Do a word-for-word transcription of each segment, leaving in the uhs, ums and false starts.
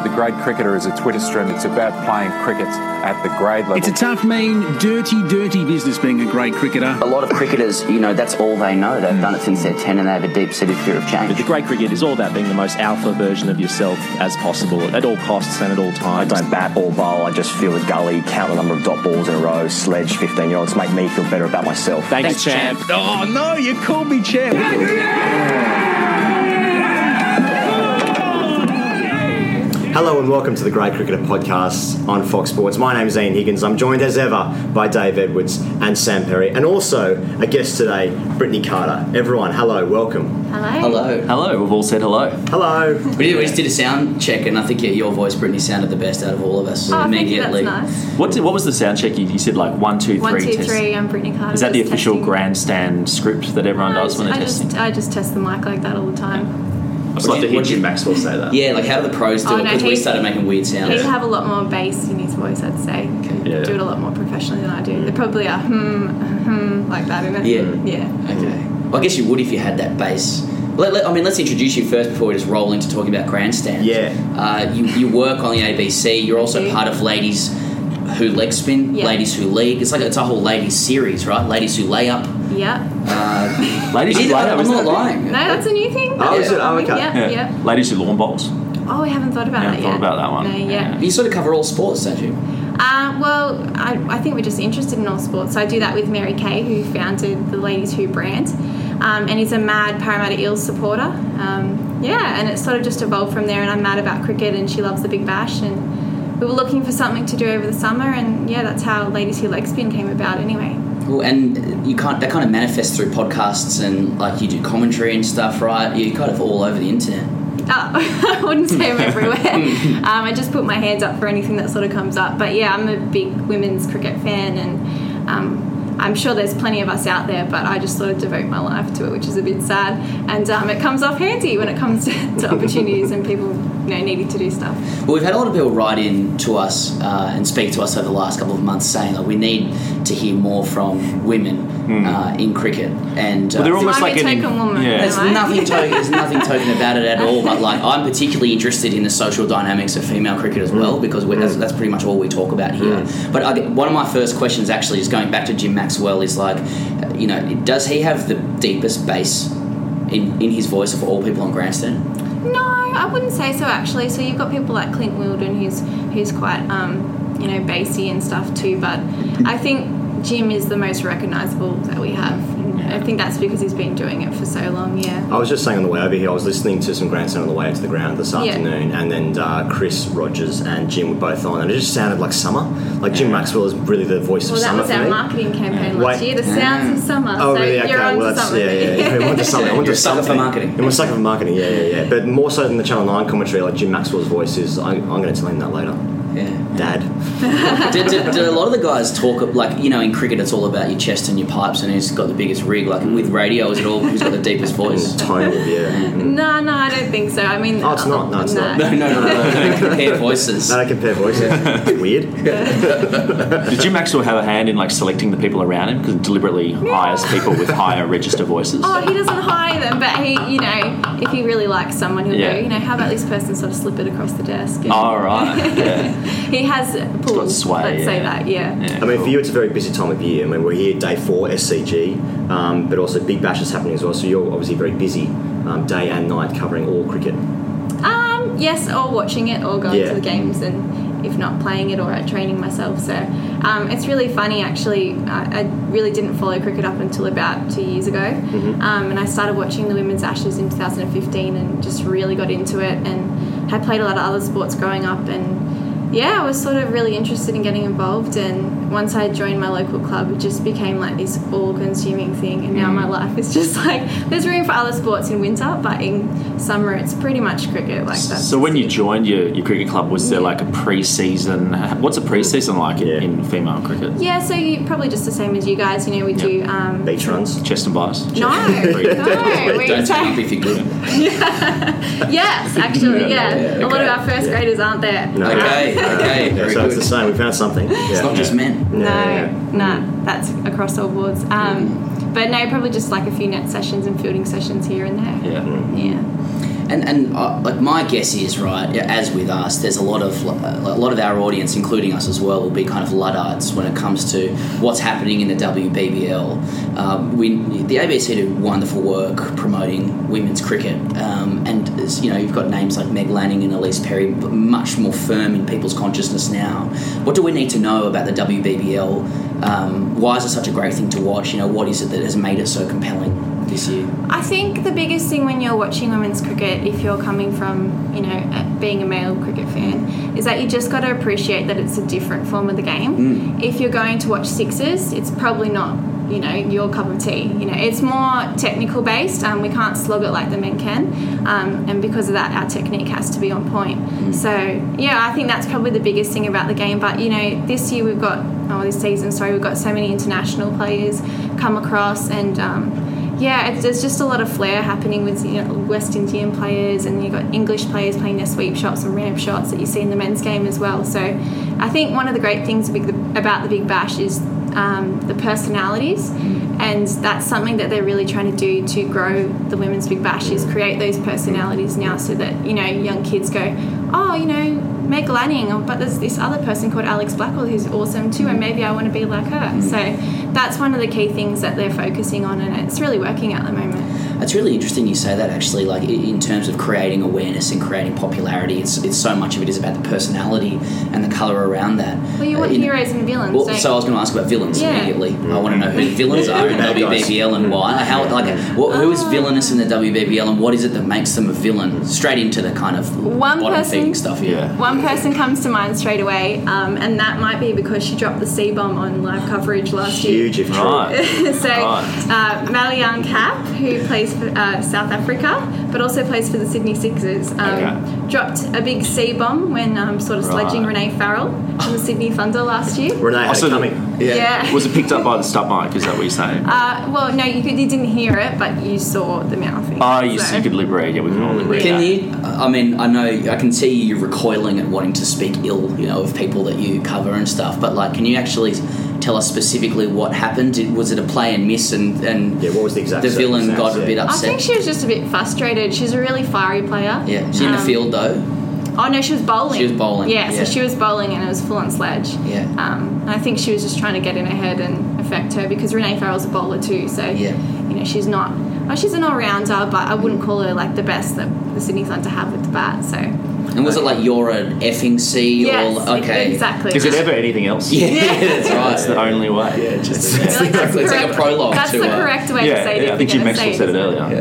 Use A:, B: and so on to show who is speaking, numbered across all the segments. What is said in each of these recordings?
A: The Grade Cricketer is a Twitter stream. It's about playing cricket at the grade level.
B: It's a tough, mean, dirty, dirty business being a grade cricketer.
C: A lot of cricketers, you know, that's all they know. They've done it since they're ten and they have a deep-seated fear of change.
D: But the grade cricket is all about being the most alpha version of yourself as possible at all costs and at all times.
E: I don't bat or bowl. I just feel the gully, count the number of dot balls in a row, sledge fifteen-year-olds, make me feel better about myself.
D: Thanks,
C: Thanks
D: champ.
C: champ.
B: Oh, no, you called me champ.
F: Hello and welcome to the Grade Cricketer podcast on Fox Sports. My name is Ian Higgins. I'm joined as ever by Dave Edwards and Sam Perry, and also a guest today, Brittany Carter. Everyone, hello, welcome.
G: Hello.
H: Hello.
D: Hello, we've all said hello.
F: Hello.
H: We, did, we just did a sound check, and I think your voice, Brittany, sounded the best out of all of us
G: Oh,
H: immediately.
G: thank you, that's nice.
D: What did, what was the sound check? You, you said like one, two, three.
G: One, two,
D: test.
G: three, I'm Brittany Carter.
D: Is that the
G: just
D: official
G: testing.
D: grandstand script that everyone
G: No, I
D: does when they're
G: I
D: testing?
G: just, I just test the mic like that all the time.
D: I just like to hear Jim Maxwell say that.
H: Yeah, like how do the pros do
G: Oh,
H: it?
G: no,
H: Because we
G: he-
H: started making weird sounds.
G: He'd have a lot more bass in his voice, I'd say. Can
D: Yeah.
G: do it a lot more professionally than I do. They probably are hmm, hmm, like that, isn't it?
H: Yeah.
G: Yeah.
H: Okay. Well, I guess you would if you had that bass. Let, let, I mean, let's introduce you first before we just roll into talking about grandstands.
F: Yeah.
H: Uh, you, you work on the A B C. You're also
G: I do.
H: part of Ladies Who Leg Spin,
G: Yeah.
H: Ladies Who League. It's like it's a whole ladies series, right? Ladies Who Lay Up.
G: Yeah.
H: Uh,
D: Ladies
H: it
D: who
H: is-
D: lay up,
H: I'm
D: isn't
H: not
D: that-
H: lying.
G: No, that's a new thing.
F: Oh, is it? Oh, okay.
G: Yeah, yeah.
D: Ladies who lawn bowls.
G: Oh, we haven't thought about
D: Yeah,
G: that
D: thought
G: yet.
D: about that one.
G: No, yeah.
H: You sort of cover all sports, don't you?
G: Uh, well, I, I think we're just interested in all sports. So I do that with Mary Kay, who founded the Ladies Who brand, um, and is a mad Parramatta Eels supporter. Um, yeah, and it sort of just evolved from there, and I'm mad about cricket, and she loves the Big Bash, and we were looking for something to do over the summer, and yeah, that's how Ladies Who Leg Spin came about anyway.
H: Well, and you can't. That kind of manifests through podcasts and like you do commentary and stuff, right? You're kind of all over the internet.
G: Oh, I wouldn't say I'm everywhere. um, I just put my hands up for anything that sort of comes up. But yeah, I'm a big women's cricket fan, and um, I'm sure there's plenty of us out there, but I just sort of devote my life to it, which is a bit sad. And um, it comes off handy when it comes to, to opportunities and people, you know, needing to do stuff.
H: Well, we've had a lot of people write in to us uh, and speak to us over the last couple of months saying that we need to hear more from women uh, in cricket. And uh,
D: Well, they're
G: So
D: almost
G: I'm
D: like
G: a
D: getting...
G: token woman.
D: Yeah.
H: There's
G: Am I?
H: nothing token. There's nothing token about it at all. But like, I'm particularly interested in the social dynamics of female cricket as well because we, that's, that's pretty much all we talk about here. But I, one of my first questions actually is going back to Jim Maxwell. Is like, uh, you know, does he have the deepest bass in in his voice of all people on grandstand?
G: No, I wouldn't say so actually. So you've got people like Clint Wilden, who's who's quite um, you know, bassy and stuff too. But I think Jim is the most recognisable that we have. And I think that's because he's been doing it for so long. Yeah.
F: I was just saying on the way over here, I was listening to some grandstand on the way to the ground this
G: Yeah.
F: afternoon, and then uh, Chris Rogers and Jim were both on, and it just sounded like summer. Like Jim Maxwell is really the voice
G: Well,
F: of
G: that
F: summer
G: was
F: for
G: our
F: me.
G: marketing campaign last
F: Wait.
G: year. The sounds of summer.
F: Oh,
G: so
F: really? Okay.
G: you're on
F: Well,
G: to
F: that's
G: something.
F: yeah, yeah. yeah. I want to something. I want
H: You're
F: to
H: a sucker for
F: something.
H: marketing.
F: I'm a sucker for marketing. Yeah, yeah, yeah. But more so than the Channel Nine commentary, like Jim Maxwell's voice is. I, I'm going to tell him that later.
H: Yeah.
F: Dad.
H: do, do, do a lot of the guys talk like, you know, in cricket it's all about your chest and your pipes and who's got the biggest rig? Like with radio, is it all who's got the deepest voice?
F: Tonal, yeah.
G: No, no, I don't think so. I mean,
F: Oh, it's not. No, it's not.
H: No, no, no, no. Don't compare voices.
F: No, I don't compare voices. It's weird.
D: Did Jim Maxwell have a hand in like selecting the people around him because he deliberately hires people with higher register voices?
G: Oh, he doesn't hire them, but he, you know, if he really likes someone, he'll
D: Yeah.
G: go, you know, how about this person sort of slip it across the desk? And
D: Oh, right. Yeah.
G: he has pulled,
D: got sway,
G: let's say
D: yeah.
G: that, yeah.
D: Yeah,
F: I mean,
D: cool.
F: for you, it's a very busy time of year. I mean, we're here day four, S C G, um, but also Big Bash is happening as well. So you're obviously very busy, um, day and night, covering all cricket.
G: Um, yes, or watching it, or going
F: Yeah.
G: to the games, and if not playing it, or at training myself. So um, it's really funny, actually. I, I really didn't follow cricket up until about two years ago,
F: Mm-hmm.
G: um, and I started watching the Women's Ashes in two thousand fifteen, and just really got into it, and had played a lot of other sports growing up, and yeah, I was sort of really interested in getting involved, and once I joined my local club, it just became like this all-consuming thing, and now my life is just like, there's room for other sports in winter, but in summer it's pretty much cricket. Like that's
D: So when you
G: just it.
D: joined your, your cricket club, was there
G: Yeah.
D: like a pre-season? What's a pre-season like in,
F: Yeah.
D: in female cricket?
G: Yeah, so you, probably just the same as you guys, you know, we do... Um,
F: Beach runs.
D: Chest and bias?
G: no, no, we
H: Don't turn up
G: take,
H: if you're good.
G: yes, actually, yeah.
H: yeah,
G: A lot of
H: okay.
G: our first graders aren't there.
F: No.
H: Okay, okay,
F: Yeah,
H: very
F: so it's the
H: good.
F: same. We found something.
H: It's not just men.
G: No,
F: Yeah, yeah.
G: no, that's across all boards. Um, but no, probably just like a few net sessions and fielding sessions here and there.
D: Yeah.
G: Yeah.
H: And and uh, like my guess is, right, as with us, there's a lot of a lot of our audience, including us as well, will be kind of Luddites when it comes to what's happening in the W B B L. Um, we the A B C do wonderful work promoting women's cricket, um, and you know you've got names like Meg Lanning and Elise Perry, much more firm in people's consciousness now. What do we need to know about the W B B L? Um, why is it such a great thing to watch? You know, what is it that has made it so compelling this year?
G: I think the biggest thing when you're watching women's cricket, if you're coming from, you know, being a male cricket fan, is that you just got to appreciate that it's a different form of the game. Mm. If you're going to watch sixes, it's probably not, you know, your cup of tea. You know, it's more technical based. Um, we can't slog it like the men can, um, and because of that, our technique has to be on point. Mm. So yeah, I think that's probably the biggest thing about the game. But you know, this year we've got, oh, this season, sorry, we've got so many international players come across, and um, yeah, it's, there's just a lot of flair happening with, you know, West Indian players, and you've got English players playing their sweep shots and ramp shots that you see in the men's game as well. So I think one of the great things about the Big Bash is um, the personalities, and that's something that they're really trying to do to grow the women's Big Bash, is create those personalities now, so that, you know, young kids go, oh, you know, Meg Lanning, but there's this other person called Alex Blackwell who's awesome too, and maybe I want to be like her. So that's one of the key things that they're focusing on, and it's really working at the moment.
H: It's really interesting you say that, actually, like in terms of creating awareness and creating popularity. It's it's so much of it is about the personality and the colour around that.
G: Well, you want uh, heroes and villains.
H: Well,
G: don't
H: so I was going to ask about villains
G: yeah.
H: immediately. Mm. I want to know who the villains are in W B B L and why. How, like, what, who is villainous in the W B B L, and what is it that makes them a villain? Straight into the kind of
G: one
H: bottom-feeding stuff here.
D: Yeah.
G: One person comes to mind straight away, um, and that might be because she dropped the C-bomb on live coverage last
F: Huge
G: year.
F: if true.
D: Right.
G: so
D: right.
G: uh, Malian Cap, who plays for uh, South Africa, but also plays for the Sydney Sixers, um,
D: okay.
G: dropped a big C-bomb when um, sort of sledging
D: Right.
G: Renee Farrell in the Sydney Thunder last year.
F: Renee had
D: Also
F: it
D: the-
F: coming.
G: Yeah. Yeah.
D: Was it picked up by the stub mic? Is that what you're saying?
G: Uh, well, no, you, could, you didn't hear it, but you saw the mouthing.
D: Oh, you,
G: so.
D: you could lip read. Yeah, we can all lip read.
H: Can
D: that.
H: you? I mean, I know I can see you recoiling at wanting to speak ill, you know, of people that you cover and stuff. But like, can you actually tell us specifically what happened? Did, was it a play and miss, and, and
F: Yeah, what was the exact
H: the villain got a
F: circumstance,
H: bit
F: yeah.
G: I
H: upset?
G: think she was just a bit frustrated. She's a really fiery player.
H: Yeah, she in the
G: Um,
H: field though.
G: Oh no, she was bowling.
H: She was bowling,
G: Yeah,
H: yeah.
G: so she was bowling, and it was full on sledge.
H: Yeah.
G: Um, and I think she was just trying to get in her head and affect her, because Renee Farrell's a bowler too. So
H: Yeah.
G: you know, she's not. Oh, she's an all-rounder, but I wouldn't call her like the best that the Sydney Thunder have with the bat. So.
H: And was it like you're an effing C?
G: Yes,
H: or okay?
G: exactly.
D: Is it ever anything else?
H: Yeah, that's right.
D: That's the only way.
F: Yeah, just
G: I feel like that's
H: It's like a
G: correct-
H: prologue
G: That's
H: to,
G: the
H: uh,
G: correct way
D: Yeah,
G: to say it.
D: yeah,
G: if
D: I think
G: you're
D: Jim
G: gonna
D: Maxwell
G: say
D: said it
G: it.
D: earlier.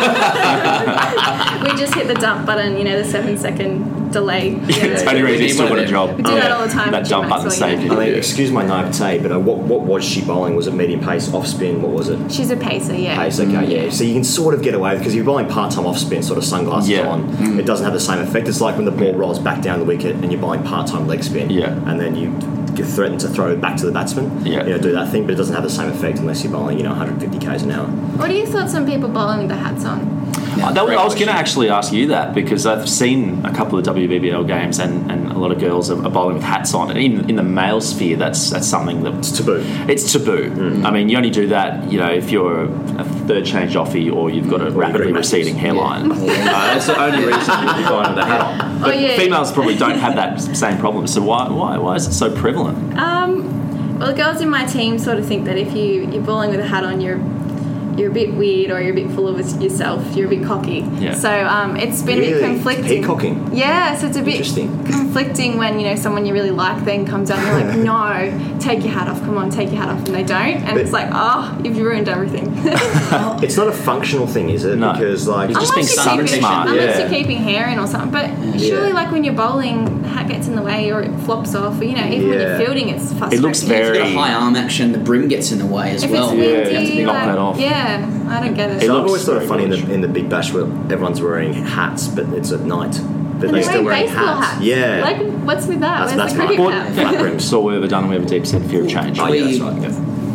G: We just hit the dump button, you know, the seven second delay.
D: Yeah, it's only reason he's still got a job.
G: We do that all the time.
D: That
G: with
D: jump
G: Jim
D: button
G: Maxwell,
D: saved
G: yeah.
D: you.
F: I mean, excuse my naivete, but uh, what what was she bowling? Was it medium pace, off spin? What was it?
G: She's a pacer, yeah.
F: Pace, okay, yeah. So you can sort of get away with, because if you're bowling part-time off spin, sort of sunglasses
D: Yeah.
F: on, it doesn't have the same effect. It's like when the ball rolls back down the wicket and you're bowling part-time leg spin,
D: Yeah.
F: and then you get threatened to throw it back to the batsman,
D: Yeah.
F: you know, do that thing, but it doesn't have the same effect unless you're bowling, you know, one hundred fifty kays an hour.
G: What are your thoughts on people bowling with the hats on?
D: Uh, that was- I was going to actually ask you that, because I've seen a couple of W B B L games, and, and a lot of girls are, are bowling with hats on. And in, in the male sphere, that's that's something that's
F: It's taboo.
D: It's taboo.
F: Mm.
D: I mean, you only do that, you know, if you're a third change offie or you've got a rapidly
F: matches.
D: receding hairline. Uh, that's the only reason you'd be bowling with a hat on. But
G: Oh, yeah.
D: females probably don't have that same problem. So why why why is it so prevalent?
G: Um, well, the girls in my team sort of think that if you, you're bowling with a hat on, you're you're a bit weird, or you're a bit full of yourself, you're a bit cocky.
D: Yeah.
G: So um, it's been a
F: Really?
G: bit conflicting.
F: Peacocking?
G: Yeah, so it's a bit
F: Interesting.
G: conflicting when, you know, someone you really like then comes out and you're like, no, take your hat off, come on, take your hat off, and they don't. And
F: But-
G: it's like, oh, you've ruined everything.
F: It's not a functional thing, is it?
D: No.
F: Because, like...
D: It's just being
G: Unless you're
D: sun
G: keeping-
D: smart.
G: Unless
D: Yeah.
G: you're keeping hair in or something. But surely,
F: Yeah.
G: like when you're bowling, the hat gets in the way or it flops off. Or, you know, even when
F: Yeah.
G: you're fielding, it's frustrating.
D: It looks
H: If you've
D: very-
H: got a high arm action, the brim gets in the way as
G: If
H: well.
G: it's
D: Yeah,
G: windy,
D: you have to knock
G: like,
D: that off.
G: Yeah, I don't get it.
D: It
F: So I've
D: looks
F: always thought it
D: very
F: funny in
D: bullish.
F: the, in the Big Bash where everyone's wearing hats, but it's at night. But
G: And
F: they're
G: they're
F: still
G: wearing
F: wearing
G: baseball
F: hats.
G: hats.
F: Yeah.
G: Like, what's with that?
F: That's-
G: Where's
F: that's
G: the
F: my
G: cricket
F: point.
G: hat?
F: Flat brims.
D: So we've ever done, and we have a deep set fear of change.
F: Oh, yeah,
H: We-
F: that's right. Yeah.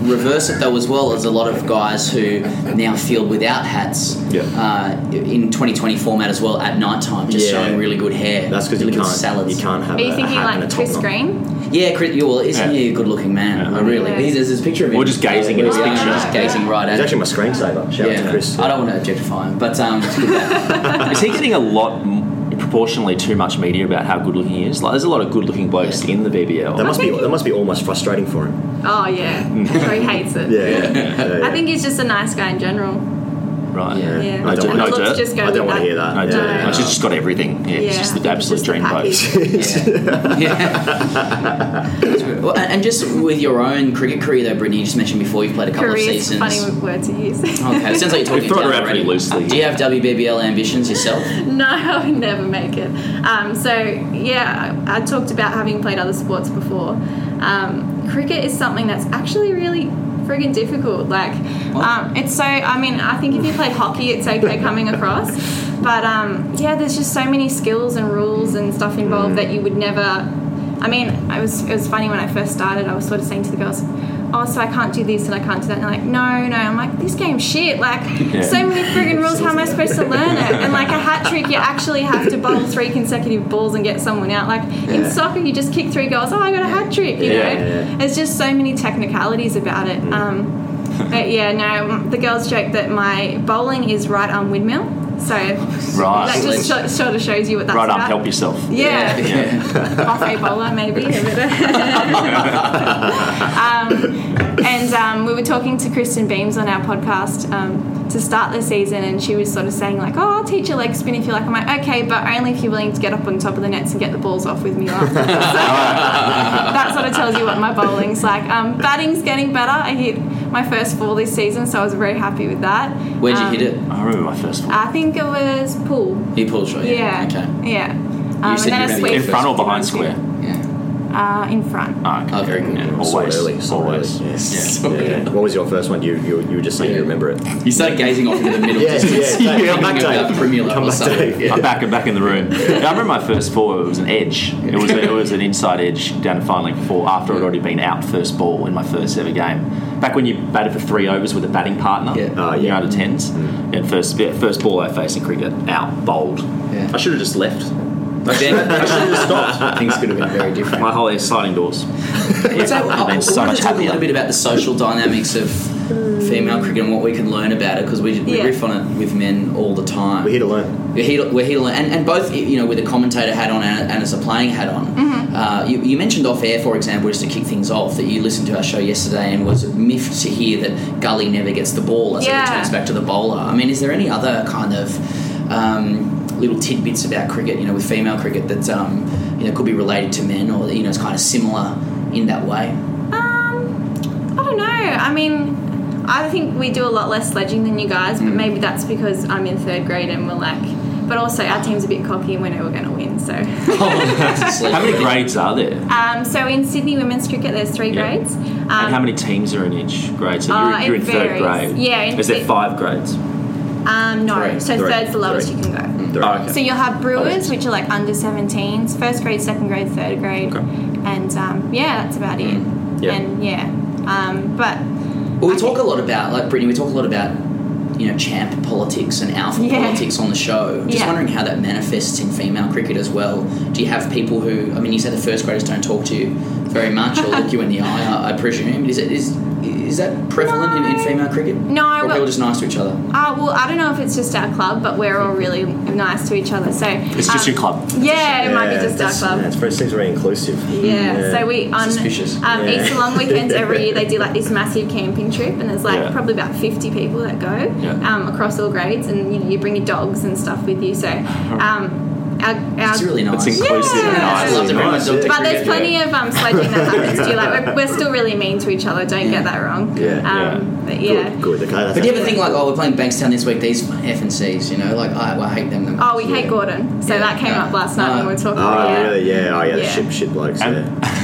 H: reverse it though as well. There's a lot of guys who now field without hats
F: Yeah.
H: uh, in twenty twenty format as well at night time, just
F: Yeah.
H: showing really good hair.
F: That's because you
H: really good
F: can't.
H: salads.
F: You can't have
G: Are you
F: a, a
G: thinking
F: hat and a
G: like
F: top
G: Chris
F: knot.
G: Green?
H: Yeah, Chris, well, isn't
D: Yeah.
H: he a good-looking man?
D: Yeah.
H: I really.
G: Yeah.
H: He's, there's this picture of him.
D: Or just gazing at his
H: Yeah,
D: picture.
H: just gazing right at
F: He's
H: him.
F: actually my screensaver. Shout out to Chris.
H: I don't want to objectify him, but um, it's good that.
D: Is he getting a lot, m- proportionally too much media about how good looking he is? Like, there's a lot of good looking blokes in the B B L.
F: That must be that must be almost frustrating for him.
G: Oh yeah, I'm sure he hates it.
F: Yeah, yeah. yeah, yeah.
G: I think he's just a nice guy in general.
D: Right.
F: Yeah.
G: Yeah,
F: I don't,
G: And
D: no
G: the looks
D: dirt?
G: just go
F: I don't
G: with
F: want to
G: that.
F: hear that.
D: No,
F: yeah,
D: dude,
F: yeah.
D: she's just got everything. Yeah,
G: Yeah,
D: it's just the
G: it's
D: absolute
G: just a
D: dream
G: package.
D: pose.
H: Yeah. That's good. Well, and and just with your own cricket career, though, Brittany, you just mentioned before you've played a couple
G: Career
H: of
G: is a
H: seasons.
G: funny word to use.
H: Okay, it sounds like you're talking
D: We throw it
H: down
D: around
H: already.
D: pretty loosely.
H: Do you have W B B L ambitions yourself?
G: No, I would never make it. Um, so yeah, I, I talked about having played other sports before. Um, cricket is something that's actually really friggin' difficult. Like, um, it's so. I mean, I think if you played hockey, it's okay coming across. But um, yeah, there's just so many skills and rules and stuff involved that you would never. I mean, I was. It was funny when I first started. I was sort of saying to the girls, "Oh, so I can't do this and I can't do that." And they're like, "No, no." I'm like, "This game's shit. Like, so many friggin' rules. How am I supposed to learn it?" And like a hat trick, you actually have to bowl three consecutive balls and get someone out. Like in soccer, you just kick three goals. Oh, I got a hat trick. You
F: Yeah,
G: know,
F: yeah, yeah.
G: there's just so many technicalities about it. Um, but yeah, no, the girls joke that my bowling is right arm windmill. So
D: Right.
G: that just sho- sort of shows you what that's
D: Right arm,
G: about.
D: help yourself.
G: Yeah,
H: Yeah.
G: buffet bowler maybe. um, and um, we were talking to Kristen Beams on our podcast um, to start the season, and she was sort of saying like, "Oh, I'll teach you leg spin if you like." I'm like, "Okay, but only if you're willing to get up on top of the nets and get the balls off with me after." So that sort of tells you what my bowling's like. Um, batting's getting better. I hit my first four this season, so I was very happy with that.
H: Where'd you
G: Um,
H: hit it?
D: I remember my first one.
G: I think it was pool.
H: You pulled shot.
G: Yeah.
H: Okay.
G: Yeah. Um, and
H: said
G: then
H: you
G: a
H: remember
G: sweep
H: your
D: In front or
G: to
D: behind
G: run
D: square?
H: Yeah.
G: Uh, in front.
D: Oh, okay.
H: Oh, very good.
D: Yeah,
F: So
D: always.
F: early, so
D: always.
F: early.
H: Yes.
F: Yeah. Yeah. What was your first one? You you, you were just saying you remember it.
H: You started gazing off into the middle
F: Yeah,
H: distance.
F: yeah, Dave, come back,
H: thinking about
F: Dave.
H: Premier League
F: Come
H: or
F: back,
H: something.
F: Dave.
H: Yeah.
D: I'm back, I'm back in the room. Yeah, I remember my first four. It was an edge. It was it was an inside edge down to final length four after I'd already been out first ball in my first ever game. Back when you batted for three overs with a batting partner.
H: Yeah.
F: Oh, yeah.
D: You're under tens. And first yeah, first ball I faced in cricket out bowled.
H: Yeah.
D: I should have just left.
H: But then
D: I should have just stopped.
H: things could have been very different.
D: My whole sliding doors.
H: So, I
D: I've been so
H: wanted
D: much
H: to talk a
D: happier.
H: little bit about the social dynamics of female cricket and what we can learn about it, because we, we
G: Yeah.
H: riff on it with men all the time.
F: We're here to learn.
H: We're here to, we're here to learn, and, and both, you know, with a commentator hat on and, and as a playing hat on.
G: Mm-hmm.
H: Uh, you, you mentioned off air, for example, just to kick things off, that you listened to our show yesterday and was miffed to hear that Gully never gets the ball as
G: Yeah.
H: it returns back to the bowler. I mean, is there any other kind of um, little tidbits about cricket, you know, with female cricket that um, you know could be related to men, or you know, it's kind of similar in that way?
G: Um, I don't know. I mean, I think we do a lot less sledging than you guys, but maybe that's because I'm in third grade and we're like. But also, our team's a bit cocky and we know we're going to win. So,
D: How many grades are there?
G: um, so in Sydney women's cricket, there's three
D: Yeah.
G: grades. Um,
D: And how many teams are in each grade? So
G: Uh,
D: you're,
G: it
D: you're in third
G: varies.
D: grade.
G: Yeah, in-
D: Is there
G: it-
D: five grades?
G: Um, no.
H: Three.
G: So
F: Three.
G: third's the lowest
F: Three.
G: you can go.
F: Three.
D: Oh, okay.
G: So you'll have brewers,
D: Oh,
G: which are like under seventeens, first grade, second grade, third grade,
D: Okay.
G: and um, yeah, that's about it.
F: Yeah.
G: And yeah, um, but
H: Well, we talk a lot about, like Brittany, we talk a lot about, you know, champ politics and alpha
G: Yeah.
H: politics on the show. Just
G: Yeah.
H: wondering how that manifests in female cricket as well. Do you have people who, I mean, you say the first graders don't talk to you very much or look you in the eye, I, I presume. Is it is is that prevalent in, in female cricket?
G: No,
H: Or are
G: well-
H: people just nice to each other?
G: Uh, well, I don't know if it's just our club, but we're all really nice to each other. So
D: It's just
G: um,
D: your club.
G: Yeah, it might be just our
F: that's-
G: club.
F: Yeah, it's very, seems very inclusive.
G: Yeah. So we on
H: Suspicious.
G: um,
F: Yeah.
G: Easter long weekends every year they do like this massive camping trip, and there's like
D: Yeah.
G: probably about fifty people that go
D: Yeah.
G: um, across all grades, and you know you bring your dogs and stuff with you. So um, our, our
H: It's really nice.
D: It's inclusive
G: Yeah.
D: and nice.
H: I love to bring my dog to
G: But there's
H: cricket.
G: plenty of um, sledging that happens too. Like we're, we're still really mean to each other. Don't get that wrong.
F: Yeah.
G: Um, But yeah.
F: Good, good. Okay, that's
H: But do you ever think like, oh, we're playing Bankstown this week, these F and C's, you know, like, I, I hate them. the
G: Oh, we
H: most.
G: hate Gordon. So
H: Yeah.
G: that came
H: No.
G: up last night
H: No.
G: when we were talking
F: Oh,
G: about it.
F: really? Yeah. Oh, yeah. The
G: Yeah.
F: shit, shit blokes.
D: And,
F: Yeah.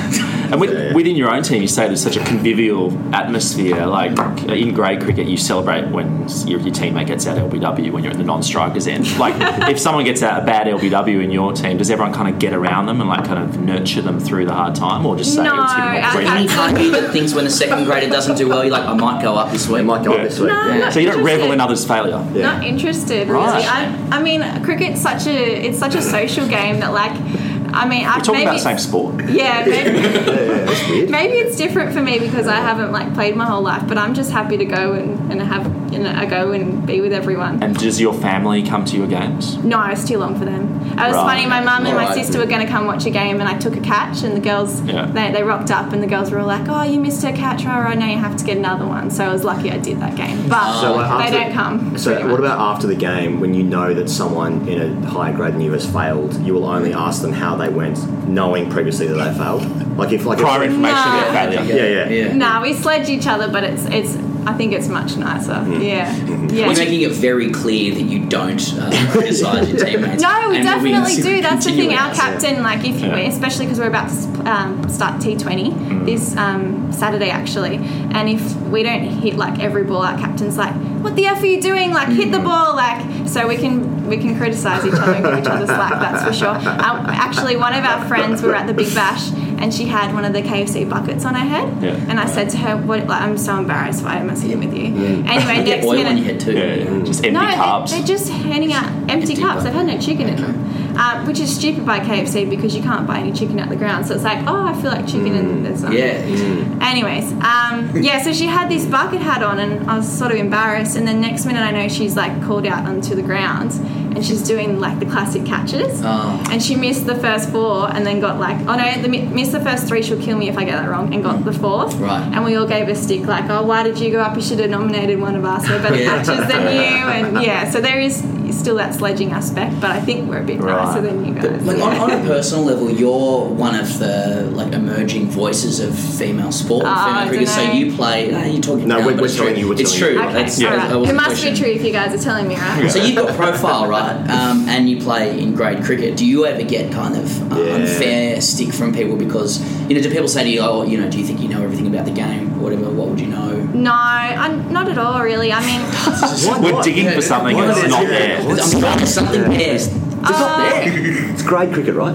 D: And with, within your own team, you say there's such a convivial atmosphere. Like in grade cricket, you celebrate when your, your teammate gets out L B W when you're in the non-strikers end. Like if someone gets out a bad L B W in your team, does everyone kind of get around them and like kind of nurture them through the hard time, or just say
G: No,
D: it's getting more
G: I-
D: friendly?
H: Any time you that thinks when a second grader doesn't do well, you're like, I might go up this week.
F: It might go
D: Yeah.
F: up this week.
G: No,
F: yeah.
G: not
D: So you don't
G: interested.
D: revel in others' failure.
F: Yeah.
G: Not interested, really.
D: Right.
G: I, I mean, cricket's such a it's such a social game that, like, I mean, I
D: We're talking
G: maybe
D: about the same sport.
G: yeah, maybe,
F: Yeah, yeah, that's weird.
G: maybe it's different for me because I haven't like played my whole life, but I'm just happy to go and, and have you know, a go and be with everyone.
D: And does your family come to your games?
G: No, it's too long for them. It was
D: Right.
G: funny. My mum and my
H: Alright.
G: sister were going to come watch a game, and I took a catch, and the girls
D: Yeah.
G: they, they rocked up, and the girls were all like, "Oh, you missed her catch, right? Right now you have to get another one." So I was lucky I did that game, but
F: So, like,
G: they
F: after-
G: don't come.
F: So
G: pretty
F: what
G: much.
F: about after the game when you know that someone in a higher grade than you has failed? You will only ask them how they went, knowing previously that they failed. Like if like
D: Prior
F: if,
D: information
G: No.
D: about failure.
F: yeah, yeah.
H: Yeah.
G: Nah, we sledge each other, but it's it's. I think it's much nicer.
F: Mm-hmm.
G: Yeah, yeah.
H: We're making it very clear that you don't uh, criticise your teammates.
G: No, we
H: And we'll
G: definitely
H: be
G: do. That's the thing.
H: continuing
G: Our
H: that.
G: captain, like, if you,
D: Yeah.
G: especially because we're about to um, start T twenty this um, Saturday, actually, and if we don't hit like every ball, our captain's like, "What the f are you doing? Like, hit the ball!" Like, so we can we can criticise each other and give each other slack. That's for sure. Um, actually, one of our friends, we were at the Big Bash, and she had one of the K F C buckets on her head,
D: Yeah.
G: and I said to her, "What? Like, I'm so embarrassed. Why am I sitting with you?" Anyway,
H: You get
G: next
H: oil
G: minute.
H: on your head too.
D: Yeah, yeah. Just empty
G: No,
D: carbs.
G: they, they're just handing out empty,
H: Empty
G: cups.
H: cup.
G: They've had no chicken in them, um, which is stupid by K F C because you can't buy any chicken out the ground. So it's like, oh, I feel like chicken and there's none.
H: Yeah.
G: Anyways, um, yeah, so she had this bucket hat on and I was sort of embarrassed. And then next minute I know she's like called out onto the ground and she's doing like the classic catches.
H: Oh.
G: And she missed the first four and then got like, oh no, the, missed the first three, she'll kill me if I get that wrong, and got the fourth.
H: Right.
G: And we all gave a stick like, oh, why did you go up? You should have nominated one of us. We're better
H: Yeah.
G: catches than you. And yeah, so there is still that sledging aspect, but I think we're a bit
D: Right.
G: nicer than you guys.
H: Like on, on a personal level, you're one of the like emerging voices of female sport,
G: Ah,
H: female
G: I
H: cricket. So
G: dunno.
H: you play. No, you're talking.
F: No,
H: now,
F: we're-
H: but
F: we're
H: it's
F: telling
H: true.
F: you, we're
H: It's
F: telling
H: true.
F: you.
G: Okay,
H: That's,
G: all
H: that
G: right.
H: was
G: It
H: the
G: must
H: question.
G: be true if you guys are telling me, right?
H: So you've got profile, right? Um, and you play in grade cricket. Do you ever get kind of uh,
F: Yeah.
H: unfair stick from people because you know? Do people say to you, "Oh, you know, do you think you know everything about the game or whatever? What would you know?"
G: No, I'm not at all, really. I mean,
F: Why
D: We're
F: not?
D: digging for something
F: Why
D: and it's
F: not?
D: not there.
H: I mean, there's something there. It's not there.
F: It's grade cricket, right?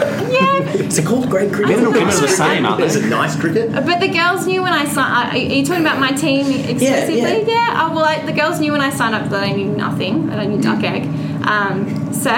G: yeah.
H: Is it called grade cricket?
D: Men and women are the same, aren't
F: Is
D: they?
F: it nice cricket?
G: But the girls knew when I signed. Are you talking about my team exclusively?
H: Yeah, yeah.
G: Oh, well, I, the girls knew when I signed up that I knew nothing. That I knew duck egg. Um, so,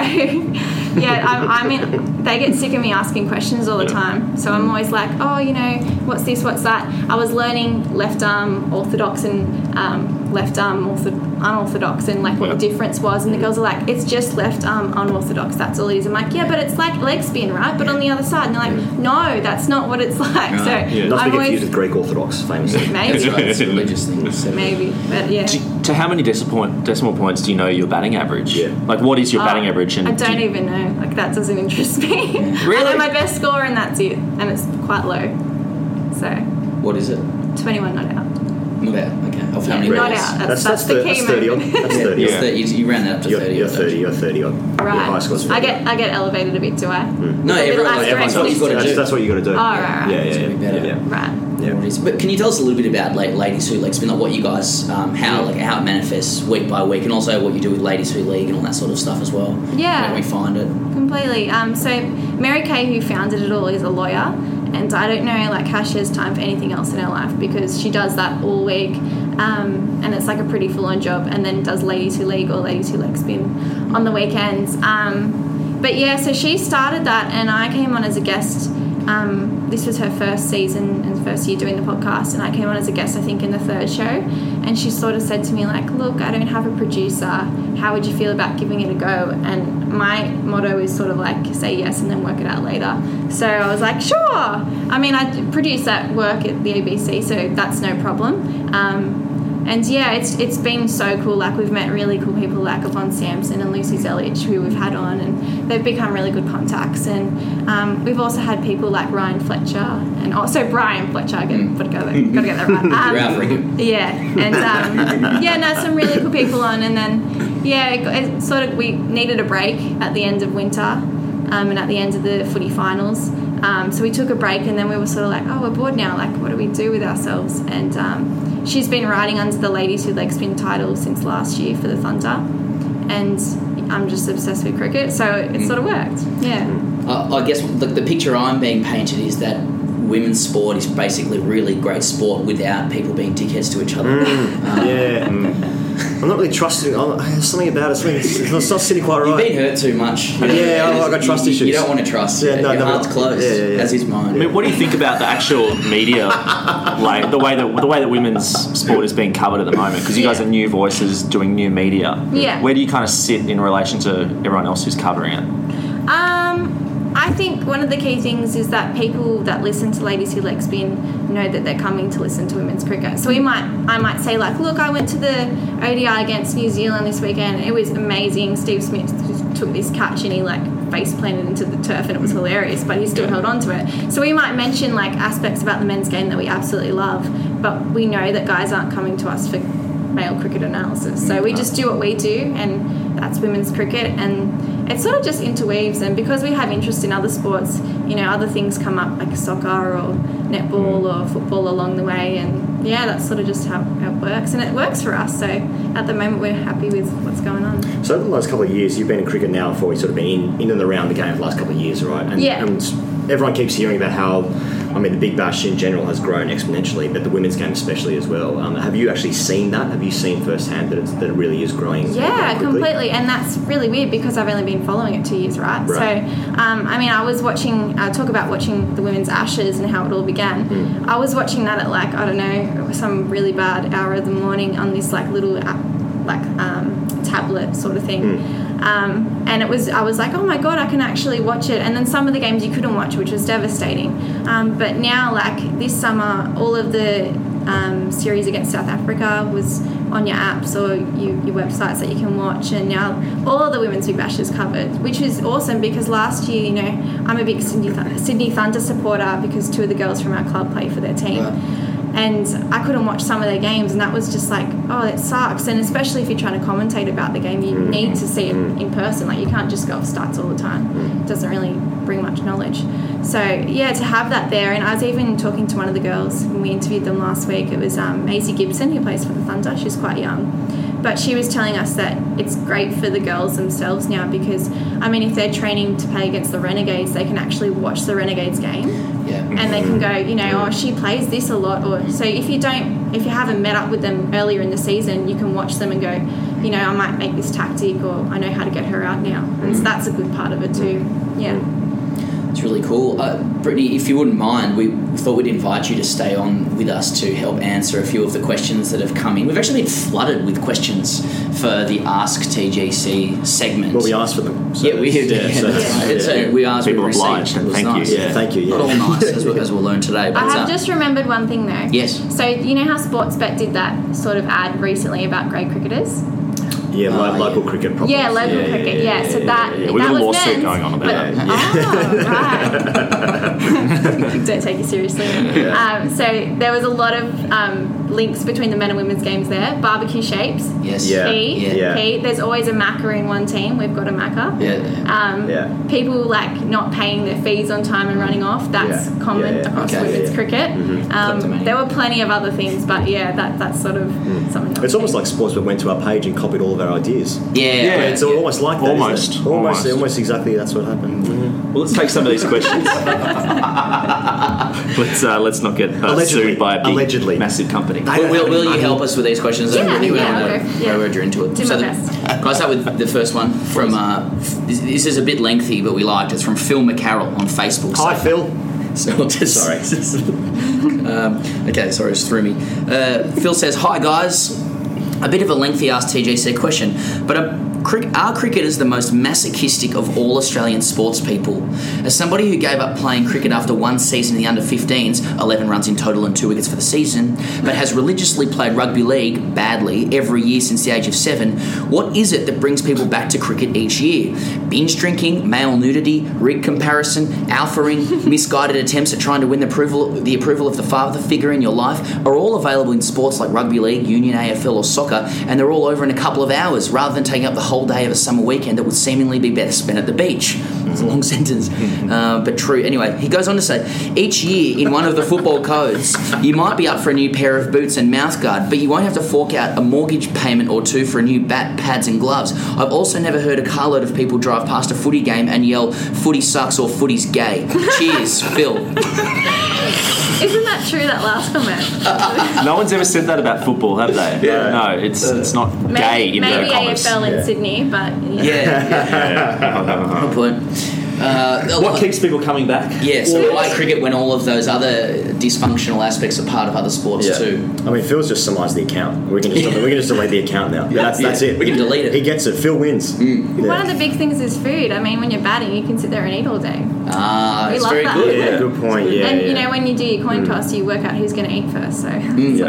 G: yeah, I, I mean, they get sick of me asking questions all the time. So I'm always like, oh, you know, what's this? What's that? I was learning left arm orthodox and um, left arm ortho- unorthodox and like what
D: Yeah.
G: the difference was. And the girls are like, it's just left arm unorthodox. That's all it is. I'm like, yeah, but it's like leg spin, right? But on the other side, and they're like, no, that's not what it's like.
H: Right.
G: So
D: Yeah.
F: Not to
G: I'm
F: be
G: always
F: confused with Greek Orthodox, famously.
G: maybe.
H: That's right. It's a religious thing. So.
G: Maybe, but yeah.
D: Do- To how many decimal, decimal points do you know your batting average?
F: Yeah.
D: Like, what is your batting
G: Oh,
D: average? And
G: I don't
D: do you-
G: even know. Like, that doesn't interest me. I
H: Really?
G: know my best score and that's it. And it's quite low. So,
H: What is it?
G: twenty-one not out.
H: Not out. Okay. Of how many
G: Not
H: balls?
G: out.
F: That's,
G: That's, that's,
F: that's,
G: the
F: thir-
G: key
F: that's thirty odd.
G: moment.
F: That's
H: Yeah,
F: thirty
H: it's
F: odd.
H: thirty, you, you ran that up to
F: You're,
H: thirty.
F: you're
H: or
F: thirty, you're thirty odd. Your high
G: Right.
F: score's
G: I
F: thirty.
G: get I get elevated a bit, do I?
H: No,
G: A
H: everyone,
G: little
H: everyone
G: asterisk
H: what you've got to
F: That's,
H: do.
F: that's what you got to do.
G: Oh, right, right.
F: Yeah, yeah,
H: It's
F: yeah.
H: gonna be better.
F: yeah.
G: Right.
F: Yeah.
H: What it is. But can you tell us a little bit about like Ladies Who Leg Spin, like what you guys, um, how like how it manifests week by week, and also what you do with Ladies Who League and all that sort of stuff as well.
G: Yeah.
H: Where we find it.
G: Completely. Um, so Mary Kay, who founded it all, is a lawyer, and I don't know like how she has time for anything else in her life because she does that all week, um, and it's like a pretty full-on job. And then does Ladies Who League or Ladies Who Leg Spin on the weekends. Um, but yeah, so she started that, and I came on as a guest. Um, this was her first season and first year doing the podcast, and I came on as a guest I think in the third show, and she sort of said to me like, look, I don't have a producer, how would you feel about giving it a go? And my motto is sort of like say yes and then work it out later. So I was like, sure. I mean, I produce at work at the A B C, so that's no problem. um, And yeah, it's it's been so cool. Like we've met really cool people like Yvonne Sampson and Lucy Zelich, who we've had on, and they've become really good contacts. And um, we've also had people like Ryan Fletcher and also Brian Fletcher. I got to go there, got to get that right. Um,
H: You're out for it.
G: yeah, and um, yeah, no, some really cool people on, and then yeah, it, it sort of we needed a break at the end of winter, um, and at the end of the footy finals. Um, so we took a break, and then we were sort of like, oh, we're bored now. Like, what do we do with ourselves? And um, she's been riding under the Ladies Who Leg Spin title since last year for the Thunder. And I'm just obsessed with cricket, so it sort of worked. Yeah.
H: Uh, I guess the, the picture I'm being painted is that women's sport is basically really great sport without people being dickheads to each other.
F: Mm, um, yeah. Mm. I'm not really trusting. I'm, there's something about it. Something, it's, it's not sitting quite right.
H: You've been hurt too much. You know,
F: yeah, I've got trust
H: you,
F: issues.
H: You don't want to trust.
F: Yeah, no,
H: Your
F: no,
H: heart's
F: no.
H: closed,
F: Yeah, yeah, yeah.
H: as is mine.
D: I mean, what do you think about the actual media, like the way that the way that women's sport is being covered at the moment? Because you guys
G: Yeah.
D: are new voices doing new media.
G: Yeah.
D: Where do you kind of sit in relation to everyone else who's covering it?
G: Um, I think one of the key things is that people that listen to Ladies Who Leg Spin know that they're coming to listen to women's cricket. So we might, I might say like, look, I went to the O D I against New Zealand this weekend. It was amazing. Steve Smith took this catch and he like face planted into the turf, and it was hilarious, but he still held on to it. So we might mention like aspects about the men's game that we absolutely love, but we know that guys aren't coming to us for male cricket analysis. So we just do what we do, and that's women's cricket, and it sort of just interweaves. And because we have interest in other sports, you know, other things come up like soccer or netball or football along the way, and yeah, that's sort of just how, how it works, and it works for us. So at the moment we're happy with what's going on.
F: So over the last couple of years, you've been in cricket now for sort of been in, in and around the game for the last couple of years, right? And,
G: Yeah.
F: and everyone keeps hearing about how, I mean, the Big Bash in general has grown exponentially, but the women's game especially as well. Um, have you actually seen that? Have you seen firsthand that, it's, that it really is growing?
G: Yeah,
F: quickly?
G: completely. And that's really weird because I've only been following it two years, right?
F: Right.
G: So, um, I mean, I was watching, uh, talk about watching the Women's Ashes and how it all began.
F: Mm.
G: I was watching that at like, I don't know, some really bad hour of the morning on this like little app, like um, tablet sort of thing.
F: Mm.
G: Um, and it was, I was like, oh my God, I can actually watch it. And then some of the games you couldn't watch, which was devastating. Um, but now, like this summer, all of the um, series against South Africa was on your apps or you, your websites that you can watch. And now all of the Women's Big Bash is covered, which is awesome because last year, you know, I'm a big Sydney, Th- Sydney Thunder supporter because two of the girls from our club play for their team.
H: Right.
G: And I couldn't watch some of their games, and that was just like, oh, it sucks. And especially if you're trying to commentate about the game, you need to see it in person. Like, you can't just go off stats all the time. It doesn't really bring much knowledge. So, yeah, to have that there. And I was even talking to one of the girls when we interviewed them last week. It was um, Maisie Gibson, who plays for the Thunder. She's quite young. But she was telling us that it's great for the girls themselves now because, I mean, if they're training to play against the Renegades, they can actually watch the Renegades game.
H: Yeah.
G: And they can go, you know, oh, she plays this a lot. Or so if you don't, if you haven't met up with them earlier in the season, you can watch them and go, you know, I might make this tactic, or I know how to get her out now. And so that's a good part of it too. Yeah.
H: It's really cool. Uh, Brittany, if you wouldn't mind, we thought we'd invite you to stay on with us to help answer a few of the questions that have come in. We've actually been flooded with questions for the Ask T G C segment.
F: Well, we asked for them. So
H: yeah, we did.
F: yeah,
H: Yeah,
F: so
H: that's right.
F: yeah.
H: So we asked.
D: People
H: we received.
D: obliged, and
H: It was
D: thank you.
H: nice.
F: Yeah, thank you. Yeah.
H: Not all nice, as, we, as we'll learn today. But,
G: I have
H: uh,
G: just remembered one thing though.
H: Yes.
G: So you know how Sportsbet did that sort of ad recently about grey cricketers?
F: Yeah, lo-
H: Oh,
F: local
H: yeah.
F: cricket problems.
G: Yeah, local
F: yeah,
G: cricket.
F: Yeah,
G: Yeah,
F: yeah,
G: so
F: yeah,
G: that
F: yeah, yeah.
D: We've
G: that
D: got a
G: was
D: lawsuit
G: men's,
D: going on about
G: but,
D: that.
G: Oh, right. Don't take it seriously. Um, so there was a lot of um, links between the men and women's games there. Barbecue shapes.
H: Yes.
F: Yeah.
G: Key.
H: Yeah.
F: Yeah.
G: Key. There's always a Macca in one team. We've got a Macca.
H: Yeah.
G: Um,
F: Yeah.
G: People like not paying their fees on time and running off. That's
F: Yeah.
G: common
F: Yeah, yeah.
G: across
H: Okay.
G: women's
F: Yeah.
G: cricket. Um,
H: Kleptomania.
G: there were plenty of other things, but yeah, that that's sort of something.
F: It's almost like Sportsbet went to our page and copied all of our ideas.
H: Yeah.
D: Yeah,
F: It's almost like that.
D: Almost.
F: Isn't it? Almost,
D: Almost.
F: almost exactly. That's what happened.
D: Well, let's take some of these questions. let's uh, let's not get uh,
F: Allegedly.
D: sued by a big,
F: Allegedly.
D: massive company.
H: Will, will, will you help us with these questions?
G: Yeah,
H: Brittany? We
G: yeah,
H: don't wanna
G: okay,
H: go
G: yeah.
H: over into it.
G: Do
H: So
G: my
H: the-
G: best.
H: Can I start with the first one from? Uh, this, this is a bit lengthy, but we liked it. It's from Phil McCarroll on Facebook.
F: Hi,
H: So-
F: Phil.
H: So I'll just,
F: Sorry.
H: um, okay, sorry, it just threw me. Uh, Phil says, "Hi guys, a bit of a lengthy Ask T G C question, but a, cric- are cricketers the most masochistic of all Australian sports people? As somebody who gave up playing cricket after one season in the under fifteens, eleven runs in total and two wickets for the season, but has religiously played rugby league badly every year since the age of seven, what is it that brings people back to cricket each year? Binge drinking, male nudity, rig comparison, alphaing, misguided attempts at trying to win the approval, the approval of the father figure in your life are all available in sports like rugby league, union, A F L or soccer, and they're all over in a couple of hours rather than taking up the whole whole day of a summer weekend that would seemingly be better spent at the beach. It's a long sentence, uh, but true. Anyway, he goes on to say, each year in one of the football codes, you might be up for a new pair of boots and mouthguard, but you won't have to fork out a mortgage payment or two for a new bat, pads and gloves. I've also never heard a carload of people drive past a footy game and yell, footy sucks or footy's gay. Cheers, Phil.
G: Isn't that true, that last comment?
D: No one's ever said that about football, have they?
F: Yeah.
D: No, it's it's not
G: Maybe,
D: gay in
G: maybe
D: their comments.
G: A F L in
F: Yeah.
G: Sydney, but yeah.
H: Yeah, good point. Uh,
D: What keeps people coming back?
H: Yeah, so why cricket when all of those other dysfunctional aspects are part of other sports
F: Yeah.
H: too?
F: I mean, Phil's just summarised the account. We can just we can just delete the account now. That's that's
H: Yeah.
F: it.
H: We can delete it.
F: He gets it. Phil wins. Yeah.
G: One of the big things is food. I mean, when you're batting, you can sit there and eat all day.
H: Ah,
G: We
H: it's
G: love
H: very
G: that.
H: good.
F: Yeah, good point. Yeah,
G: and
F: yeah.
G: you know, when you do your coin toss, you work out who's going to eat first. So
F: yeah.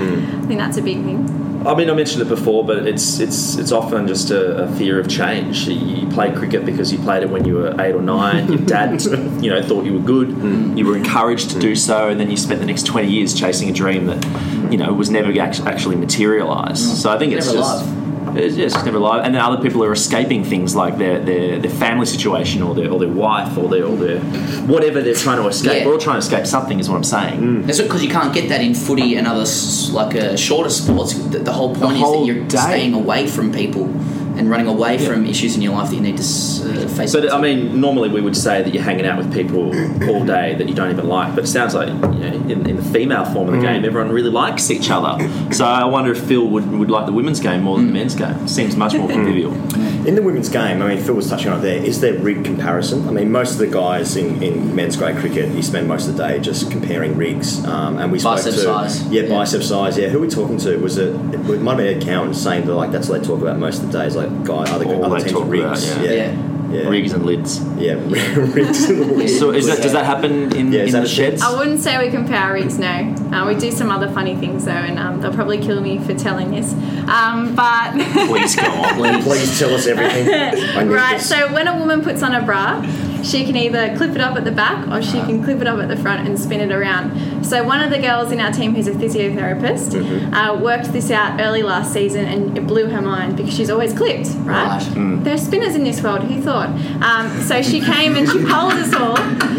G: I think that's a big thing.
D: I mean, I mentioned it before, but it's it's it's often just a, a fear of change. You, you played cricket because you played it when you were eight or nine. Your dad, you know, thought you were good.
F: Mm.
D: You were encouraged to do so, and then you spent the next twenty years chasing a dream that, you know, was never act- actually materialised. So I think it's
H: Never
D: just.
H: alive.
D: It's just never alive, and then other people are escaping things like their, their, their family situation or their or their wife or their or their whatever they're trying to escape.
H: Yeah.
D: We're all trying to escape something, is what I'm saying.
H: That's because you can't get that in footy and other s- like uh, shorter sports. The, the whole point
D: whole
H: is that you're
D: day.
H: staying away from people and running away from issues in your life that you need to s- uh, face.
D: But
H: up
D: I
H: to.
D: mean, normally we would say that you're hanging out with people all day that you don't even like. But it sounds like, you know, in, in the female form of the game, everyone really likes each other. So I wonder if Phil would, would like the women's game more than the men's game. It seems much more convivial.
F: In the women's game, I mean, Phil was touching on it there. Is there rig comparison? I mean, most of the guys in, in men's grade cricket, you spend most of the day just comparing rigs. Um, and we spoke
H: Bicep
F: to
H: size.
F: yeah,
H: Yeah.
F: bicep size. Yeah, who are we talking to? Was it? It might have been Ed Cowan saying that like that's what they talk about most of the days. Like guy, other,
D: All
F: other
D: they
F: teams
D: talk
F: rigs.
D: about, yeah.
F: yeah,
H: Yeah.
F: yeah.
D: Rigs and lids.
F: Yeah, rigs and lids.
D: So is that, does that happen in,
F: Yeah, is
D: in
F: that
D: the
F: a
D: sheds?
G: I wouldn't say we compare our rigs, no. Uh, we do some other funny things though, and um, they'll probably kill me for telling this. Um, but
D: Please go on.
F: Please, please tell us everything. I need
G: right,
F: this.
G: so when a woman puts on a bra, she can either clip it up at the back or she can clip it up at the front and spin it around. So one of the girls in our team who's a physiotherapist
F: Mm-hmm.
G: uh, worked this out early last season, and it blew her mind because she's always clipped, right?
H: Right.
G: There's spinners in this world, who thought? Um, so she came and she polled us all,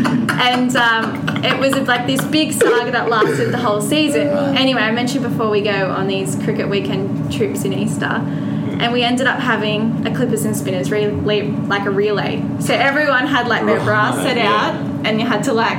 G: and um, it was like this big saga that lasted the whole season. Anyway, I mentioned before we go on these cricket weekend trips in Easter, and we ended up having a clippers and spinners relay, like a relay. So everyone had like their bra set out, and you had to like.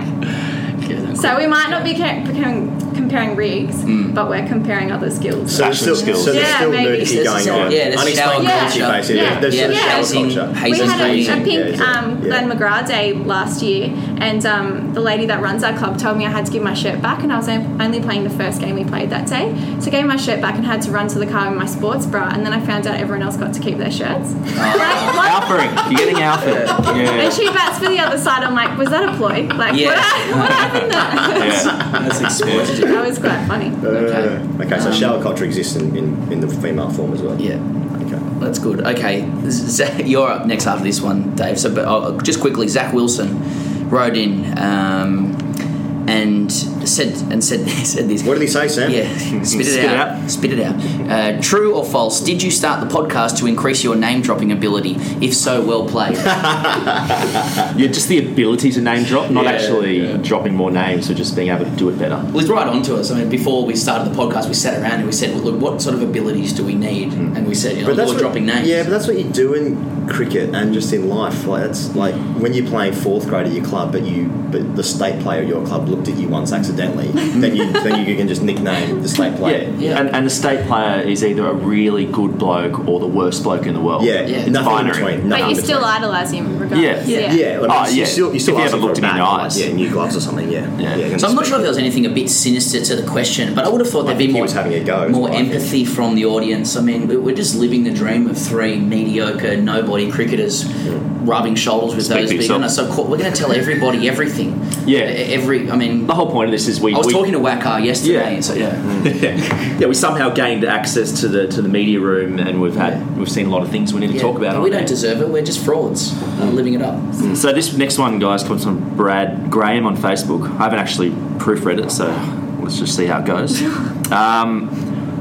G: So we might not be ca- comparing, comparing rigs, but we're comparing other skills.
F: So there's
D: Fashion
F: still,
D: skills.
F: so there's
G: Yeah,
F: still
G: maybe.
F: nudity going on.
H: Yeah, there's
F: Unexplained
H: shower
F: culture,
H: culture.
F: basically.
G: Yeah.
F: There's
H: Yeah,
F: sort of
G: yeah.
F: shower
H: Hazing-
F: culture.
H: hazing
G: We had a,
H: hazing.
G: a pink
F: Yeah, is it?
G: um,
F: Yeah.
G: Glenn McGrath day last year, and um, the lady that runs our club told me I had to give my shirt back, and I was only playing the first game we played that day. So I gave my shirt back and had to run to the car with my sports bra, and then I found out everyone else got to keep their shirts. Like, what?
D: Alphering. You're getting alpha.
G: And
D: Yeah.
G: she bats for the other side. I'm like, was that a ploy? Like,
H: Yeah.
G: what, what happened there?
D: Yeah.
H: That's exploited.
G: That was quite funny.
F: Okay. okay, so
H: Um,
F: shower culture exists in, in, in the female form as well.
H: Yeah.
F: Okay.
H: That's good. Okay, Zach, you're up next after this one, Dave. So, but uh, just quickly, Zach Wilson wrote in um, and said and said said this.
F: What did he say, Sam?
H: Yeah, spit it
D: Spit it
H: out.
D: out.
H: Spit it out. Uh, true or false? Did you start the podcast to increase your name dropping ability? If so, well played.
D: Yeah, just the ability to name drop, not
F: Yeah,
D: actually
F: yeah.
D: dropping more names, or just being able to do it better.
H: Well, he's right on to us. I mean, before we started the podcast, we sat around and we said, well, "Look, what sort of abilities do we need?" And we said, "You know,
F: that's
H: we're
F: what,
H: dropping names."
F: Yeah, but that's what you do in cricket and just in life. Like that's like when you're playing fourth grade at your club, but you but the state player at your club looked at you once accidentally, then you then you can just nickname the state player.
D: Yeah,
H: Yeah.
D: And, and the state player is either a really good bloke or the worst bloke in the world.
F: Yeah,
H: Yeah.
F: nothing
D: Binary.
F: in between.
G: But
F: nothing
G: you
F: in
G: still
F: between.
G: idolise him regardless.
D: Yeah.
F: Yeah, I mean,
D: Oh,
F: you
D: yeah.
F: still you still
D: If you
F: ask
D: ever
F: him for
D: looked
F: a
D: him in
F: bat,
D: the
F: like,
D: eyes.
F: yeah, new gloves or something. Yeah,
D: Yeah.
F: yeah.
H: So I'm not sure if there was anything a bit sinister to the question, but I would have thought
F: I
H: there'd be
F: think he
H: more,
F: was having a go, is
H: more
F: what I think.
H: empathy from the audience. I mean, we- we're just living the dream of three mediocre, nobody cricketers rubbing shoulders with
D: Speak
H: those
D: for
H: big.
D: yourself.
H: And so co- we're going to tell everybody everything.
D: Yeah.
H: E- Every. I mean,
D: The whole point of this is we.
H: I was
D: we,
H: talking to Wakar yesterday.
D: Yeah.
H: So yeah.
D: yeah, we somehow gained access to the to the media room, and we've had
H: Yeah.
D: we've seen a lot of things we need to
H: Yeah,
D: talk about.
H: but
D: on
H: we
D: there.
H: don't deserve it. We're just frauds, uh, living it up.
D: So this next one, guys, comes from Brad Graham on Facebook. I haven't actually proofread it, so let's just see how it goes. Um,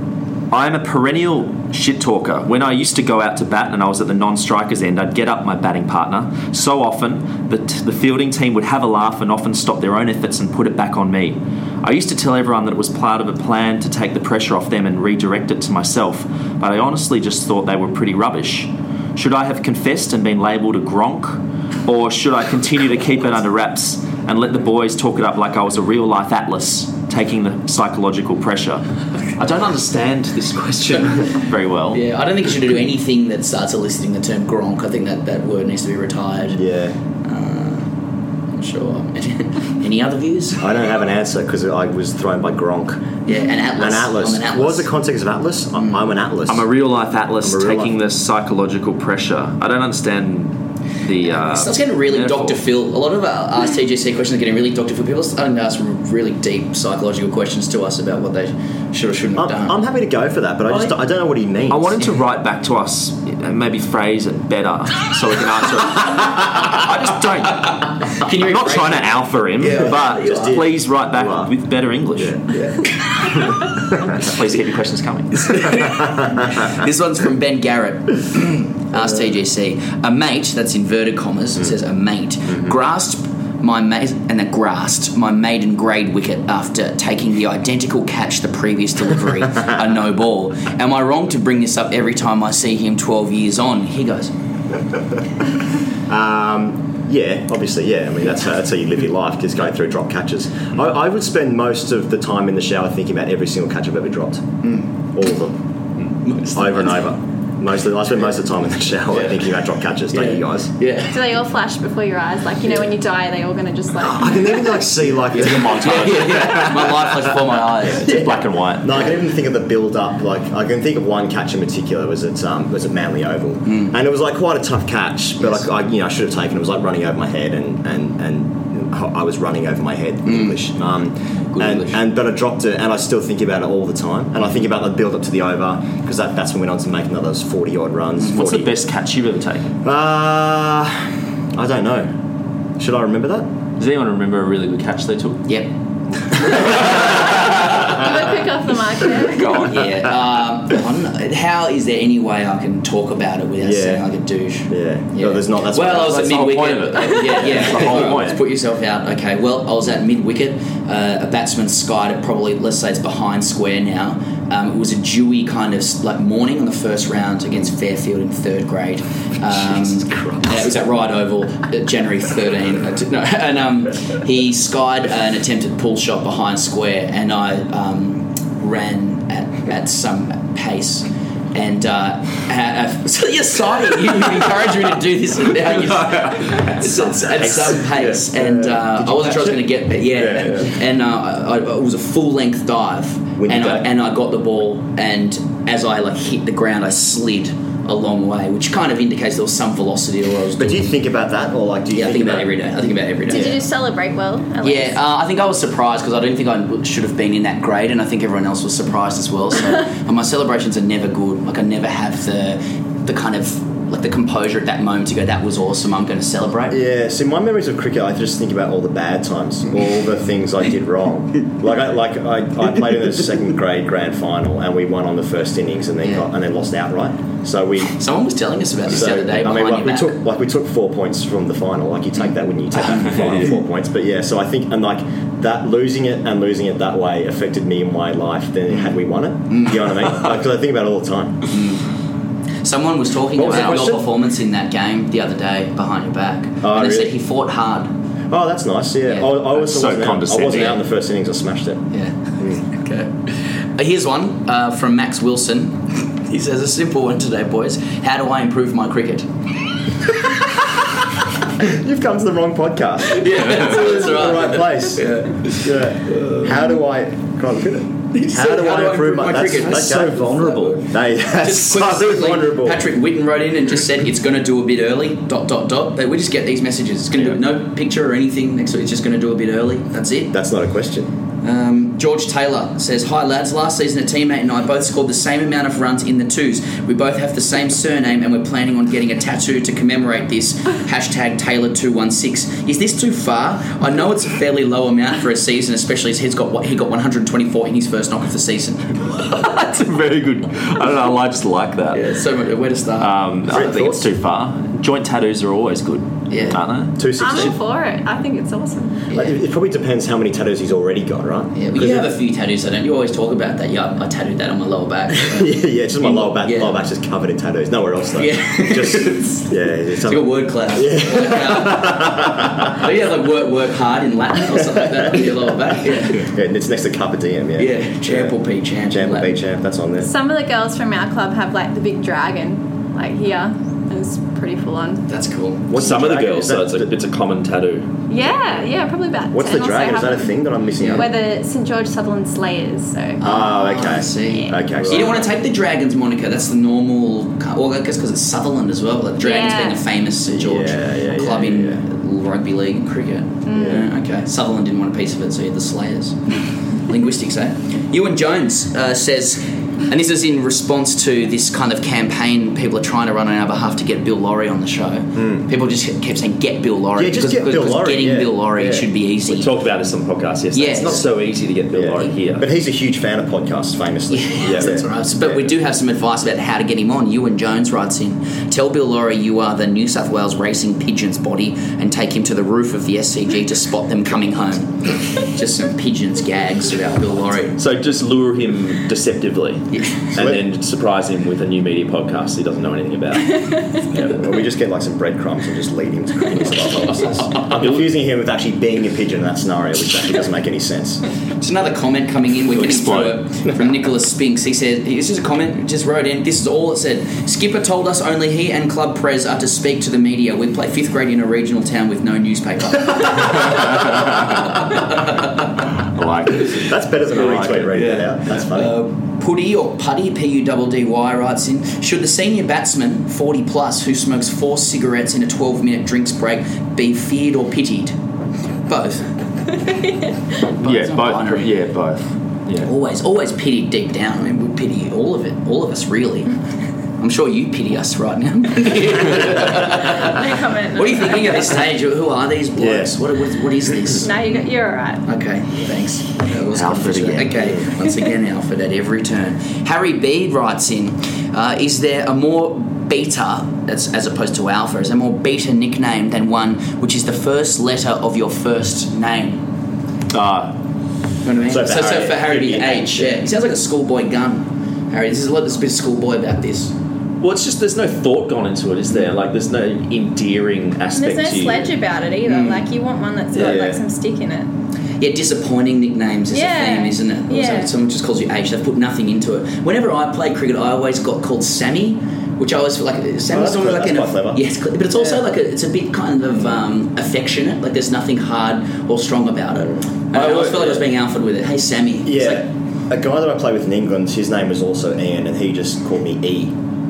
D: I'm a perennial shit talker. When I used to go out to bat and I was at the non-strikers end, I'd get up my batting partner. So often, the, t- the fielding team would have a laugh and often stop their own efforts and put it back on me. I used to tell everyone that it was part of a plan to take the pressure off them and redirect it to myself, but I honestly just thought they were pretty rubbish. Should I have confessed and been labelled a gronk? Or should I continue to keep it under wraps and let the boys talk it up like I was a real-life Atlas, taking the psychological pressure? I don't understand this question very well.
H: Yeah, I don't think you should do anything that starts eliciting the term gronk. I think that, that word needs to be retired.
F: Yeah.
H: Uh, sure. Any other views?
F: I don't have an answer because I was thrown by Gronk.
H: Yeah, an Atlas.
F: An Atlas.
H: I'm an Atlas.
F: What was the context of Atlas? I'm, I'm an Atlas.
D: I'm a real-life Atlas,
F: I'm a real
D: taking
F: life-
D: the psychological pressure. I don't understand the... Uh,
H: So it's getting really
D: metaphor.
H: Doctor Phil. A lot of our Ask T G C questions are getting really Doctor Phil. People are starting to ask really deep psychological questions to us about what they should or shouldn't have
F: I'm,
H: done.
F: I'm happy to go for that, but I just
H: I-
F: I don't know what he means.
D: I want him to write back to us and maybe phrase it better so we can answer it. I just don't.
H: Can you
D: I'm not
H: rephrase
D: trying to
H: it?
D: alpha him,
F: Yeah,
D: but
F: you
D: just
F: are.
D: please write
F: You are.
D: back with better English.
F: Yeah.
D: Please keep your questions coming.
H: This one's from Ben Garrett. Ask T G C. A mate, that's inverted commas, it says a mate, grasped my mate and that grasped my maiden grade wicket after taking the identical catch the previous delivery, a no ball. Am I wrong to bring this up every time I see him twelve years on? Here goes.
F: Um, yeah, obviously, yeah. I mean, that's how, that's how you live your life, just going through drop catches. I, I would spend most of the time in the shower thinking about every single catch I've ever dropped. All of them. Over and over. Most of, I spend most of the time in the shower
H: Yeah.
F: thinking about drop catches, don't
H: Yeah.
F: you guys?
H: Yeah.
G: Do they all flash before your eyes? Like, you know, when you die, they all going to just like...
F: I can even like see like
D: It's a montage.
H: yeah, yeah. My life flashed before my eyes.
D: It's black and white.
F: No, I can even think of the build-up. Like, I can think of one catch in particular. Was at um, was at Manly Oval, and it was like quite a tough catch. But like, I, you know, I should have taken. It was like running over my head, and and and I was running over my head. English. Um,
H: Good
F: and,
H: English.
F: and but I dropped it, and I still think about it all the time. And I think about the build-up to the over because that, that's when we went on to make another forty odd runs.
D: What's
F: forty.
D: the best catch you've ever taken?
F: Uh, I don't know. Should I remember that?
D: Does anyone remember a really good catch they took?
H: Yep.
G: You got quick off the mark there.
D: Go on.
H: Yeah. Um, I don't know. How is there any way I can talk about it without
F: Yeah.
H: sounding like a douche?
F: Yeah. No, there's not. That's
H: well,
F: what-
H: I was
D: that's
H: at
D: the whole
H: mid
D: point
H: wicket.
D: of it.
H: Yeah, yeah.
D: That's the whole
H: Let's
D: point.
H: put yourself out. Okay. Well, I was at mid wicket. Uh, a batsman skied it. Probably, let's say it's behind square now. Um, it was a dewy kind of like morning on the first round against Fairfield in third grade. Um,
F: Jesus Christ.
H: Yeah, it was at Ryde Oval, uh, January thirteenth. No, and um, he skied an attempted pull shot behind square, and I um, ran at, at some pace. And uh, uh, so you're citing, you encouraged me to do this, and now you're at some, at some pace. And uh, I wasn't sure I was going to get there. Yeah,
F: Yeah, yeah.
H: and uh, I, I, it was a full length dive,
F: When you
H: and I,
F: dive.
H: and I got the ball, and as I like hit the ground, I slid a long way, which kind of indicates there was some velocity to what I was
F: But do
H: doing.
F: you think about that, or like do you
H: Yeah, I
F: think,
H: think about it every day. I think about it every day.
G: Did you just celebrate well? At least?
H: Yeah, uh, I think I was surprised because I don't think I should have been in that grade, and I think everyone else was surprised as well. So, and my celebrations are never good. Like I never have the the kind of like the composure at that moment to go, "That was awesome. I'm going to celebrate."
F: Yeah, see, my memories of cricket, I just think about all the bad times, all the things I did wrong. Like, I, like I, I played in the second grade grand final, and we won on the first innings, and then
H: Yeah.
F: got, and then lost outright. So we,
H: Someone was telling us about this
F: so,
H: the other day.
F: I mean,
H: behind
F: like
H: your
F: we
H: back.
F: took, like we took four points from the final. Like you take that when you take that from the final, four points. But yeah, so I think, and like that losing it and losing it that way affected me in my life. Then had we won it, you know what I mean? Like, 'cause I think about it all the time.
H: Someone was talking
F: What was the
H: about your
F: question?
H: performance in that game the other day behind your back,
F: Oh,
H: and they
F: really?
H: said he fought hard.
F: Oh, that's nice. Yeah,
H: Yeah.
F: I, I
D: That's
F: also
D: so
F: wasn't out. I wasn't
D: condescending.
F: out in the first innings. I smashed it.
H: Yeah. Okay. Uh, here's one uh, from Max Wilson. He says, a simple one today, boys. How do I improve my cricket?
F: You've come to the wrong podcast.
H: Yeah, that's,
F: It's in the right place. Yeah. How do I? Can I look at it? How do I improve my, that's,
H: cricket?
F: That's
D: so vulnerable.
F: Hey, that's
H: Just
F: so
H: quickly,
F: vulnerable.
H: Patrick Witten wrote in and just said it's going to do a bit early. Dot dot dot. We just get these messages. It's going to
D: Yeah.
H: do no picture or anything next to it. It's just going to do a bit early. That's it.
F: That's not a question.
H: Um, George Taylor says, "Hi lads, last season a teammate and I both scored the same amount of runs in the twos. We both have the same surname and we're planning on getting a tattoo to commemorate this. Hashtag Taylor two one six. Is this too far? I know it's a fairly low amount for a season, especially as he's got what he got one hundred twenty-four in his first knock of the season."
D: That's a very good. I don't know. I just like that.
H: Yeah, so where to start?
D: Um, I don't think it's too far. Joint tattoos are always good.
H: Yeah,
D: aren't they?
F: two sixteen.
G: I'm all for it. I think it's awesome.
F: Like, it, it probably depends how many tattoos he's already got, right?
H: Yeah, but you have a few tattoos, don't you? always talk about that. Yeah, I tattooed that on my lower back.
F: yeah, yeah, just my lower back.
H: Yeah.
F: Lower back's just covered in tattoos. Nowhere else though.
H: Yeah,
F: just yeah. It's,
H: it's like a word cloud.
F: Yeah.
H: Word cloud. Oh, yeah, like work work hard in Latin or something like that on your lower back. Yeah,
F: yeah, and it's next to Carpe Diem. Yeah,
H: yeah, champ or P champ.
F: Champ or P champ. That's on there.
G: Some of the girls from our club have like the big dragon, like here. It's pretty full on.
H: That's cool.
F: What's
D: Some
F: the
D: of the
F: dragon?
D: girls,
F: Is
D: so
F: that
D: it's a,
F: the-
D: it's a common tattoo.
G: Yeah, yeah, probably about
F: What's
G: ten
F: the
G: or so
F: dragon? Is that a
G: have
F: thing that I'm missing out?
G: We're the Saint George Sutherland Slayers, so.
F: Oh, okay.
H: I see.
F: Okay.
H: So you don't want to take the Dragons moniker. That's the normal. Well, I guess because it's Sutherland as well. Like Dragons
G: Yeah.
H: being a famous Saint George
F: Yeah, yeah,
H: club
F: yeah,
H: in
F: yeah.
H: rugby league and cricket. Yeah, okay. Sutherland didn't want a piece of it, so you had the Slayers. Linguistics, eh? Ewan Jones uh, says, and this is in response to this kind of campaign people are trying to run on our behalf to get Bill Laurie on the show.
F: Mm.
H: People just kept saying, "Get Bill Laurie."
F: Yeah, just
H: because,
F: get Bill
H: because
F: Laurie,
H: Getting
F: yeah.
H: Bill Laurie
F: Yeah.
H: should be easy.
D: We talked about this on the podcast yesterday.
H: Yes.
D: It's not so easy to get Bill
F: Yeah.
D: Laurie here.
F: But he's a huge fan of podcasts, famously.
H: Yes, that's right. But we do have some advice about how to get him on. Ewan Jones writes in, "Tell Bill Laurie you are the New South Wales Racing Pigeons body and take him to the roof of the S C G to spot them coming home." Just some pigeons gags about Bill Laurie.
D: So just lure him deceptively,
H: Yeah.
D: and then surprise him with a new media podcast he doesn't know anything about.
F: Yeah, well, we just get like some breadcrumbs and just lead him to cricket hypothesis. I'm confusing him with actually being a pigeon in that scenario, which actually doesn't make any sense.
H: There's another comment coming in. We're getting through it from Nicholas Spinks. He said, "This is a comment. Just wrote in. This is all it said. Skipper told us only he and club pres are to speak to the media. We play fifth grade in a regional town with no newspaper."
D: I like it.
F: That's better than a
D: I like
F: retweet
D: it,
F: reading it
H: yeah.
F: out. That's funny.
H: Uh, Putty or Putty, P U D D Y, writes in, "Should the senior batsman, forty plus, who smokes four cigarettes in a twelve minute drinks break be feared or pitied?" Both. Both,
D: Yeah,
H: not
D: both.
H: binary.
D: Yeah, both. Yeah.
H: Always, always pitied deep down. I mean, we pity all of it, all of us, really. I'm sure you pity us right now.
G: No comment.
H: What are you thinking at this stage? Who are these blokes?
F: Yeah.
H: What, what, what is this?
G: No, you got, you're alright.
H: Okay, thanks. That was
D: Alfred
H: confident.
D: again.
H: Okay, once again, Alfred at every turn. Harry Bede writes in, uh, is there a more beta, as, as opposed to alpha, is there a more beta nickname than one which is the first letter of your first name?
D: Uh,
H: You know what I mean?
F: So
H: So,
F: for
H: so,
F: Harry,
H: for Harry, it'd be
F: it'd be
H: H, yeah. He sounds like a schoolboy gun. Harry, this is a lot, there's a bit of schoolboy about this.
D: well, it's just there's no thought gone into it, is there? Like there's no endearing
G: And
D: aspect
G: there's no
D: to you.
G: sledge about it either.
H: Mm.
G: Like, you want one that's
F: Yeah,
G: got
F: yeah.
G: like some stick in it.
H: Yeah, disappointing nicknames is
G: Yeah.
H: a theme, isn't it? Also,
G: Yeah.
H: someone just calls you H, they've put nothing into it. Whenever I played cricket, I always got called Sammy, which I always feel like Sammy's
F: Oh, that's
H: normally
F: clever.
H: like in
F: That's
H: a,
F: quite clever.
H: yeah, it's, cl- but it's also
F: Yeah.
H: like a, it's a bit kind of um, affectionate. Like there's nothing hard or strong about it. And I
F: I
H: always
F: would-
H: felt like I was being alphaed with it. Hey, Sammy. It's
F: Yeah.
H: like,
F: A guy that I play with in England, his name was also Ian, and he just called me E.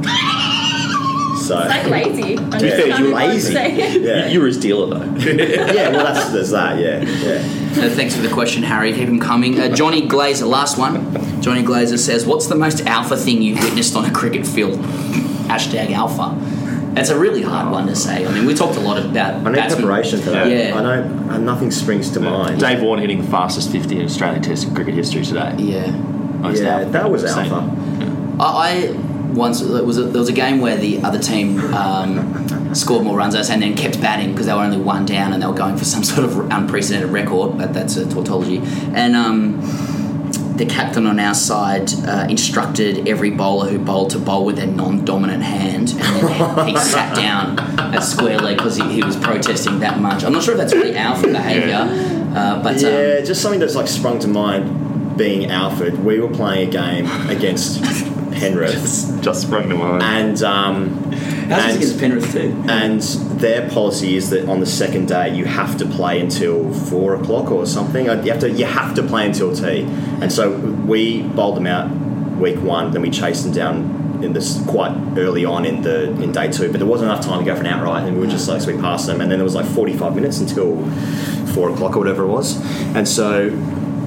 F: So
G: It's like lazy. I'm
F: To be
G: just
F: fair,
G: not
F: you're
G: even
F: lazy.
G: saying it.
F: Yeah.
D: You were his dealer though.
F: yeah, well, that's, there's that, yeah. yeah.
H: Uh, thanks for the question, Harry. Keep them coming. Uh, Johnny Glazer, last one. Johnny Glazer says, "What's the most alpha thing you've witnessed on a cricket field?" Hashtag alpha. That's a really hard one to say. I mean, we talked a lot about
F: I need
H: batsmen.
F: preparation for that.
H: Yeah.
F: I don't, uh, nothing springs to mind.
D: Dave Warne hitting the fastest fifty in Australian Test cricket history today.
H: Yeah.
D: Most
F: Yeah,
D: alpha.
F: that was
D: Same.
F: alpha.
H: I, I once there was a, there was a game where the other team um, scored more runs than us and then kept batting because they were only one down and they were going for some sort of unprecedented record. But that's a tautology. And um, the captain on our side uh, instructed every bowler who bowled to bowl with their non-dominant hand, and then he sat down at square leg because he, he was protesting that much. I'm not sure if that's really alpha behaviour, uh, but um,
F: Yeah, just something that's like sprung to mind being Alfred. We were playing a game against Penrith,
D: Just sprung to mind.
F: and um,
H: how's this
F: and,
H: against Penrith too?
F: and their policy is that on the second day you have to play until four o'clock or something. You have to you have to play until tea, and so we bowled them out week one. Then we chased them down in this quite early on in the in day two, but there wasn't enough time to go for an outright, and we were just like so we passed them, and then there was like forty-five minutes until four o'clock or whatever it was, and so